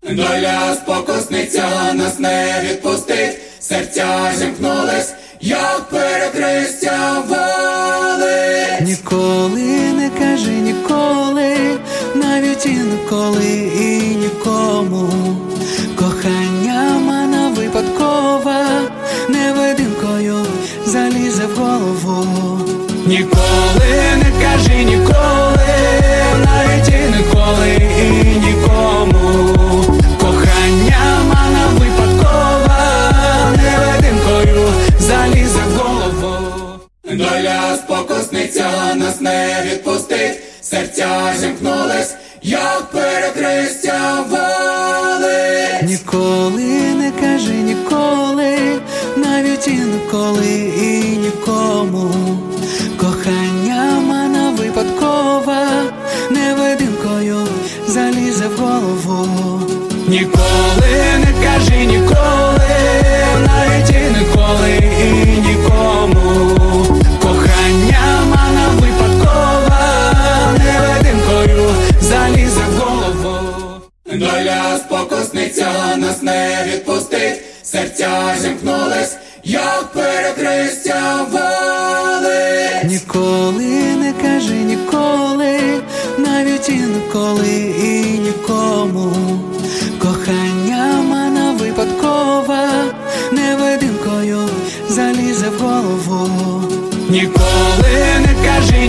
Доля спокусниця нас не відпустить, серця зімкнулись, як перехрестя вулиць. Ніколи не кажи ніколи, навіть інколи і нікому. Кохання мана випадкова, невидимкою залізе в голову. Ніколи не кажи ніколи, навіть інколи і нікому. Кохання мана випадкова, невидимкою залізе в голову. Доля спокусниця нас не відпустить, серця зімкнулись, як перехрестя вулиць. Ніколи не кажи ніколи, навіть інколи і нікому. Кохання мана випадкова, невидимкою залізе в голову. Ніколи не кажи ніколи, навіть інколи і нікому. Кохання мана випадкова, невидимкою залізе в голову. Доля спокусниця нас не відпустить, серця зімкнулись, як перехрестя вулиць. Ніколи не кажи ніколи, навіть інколи і нікому.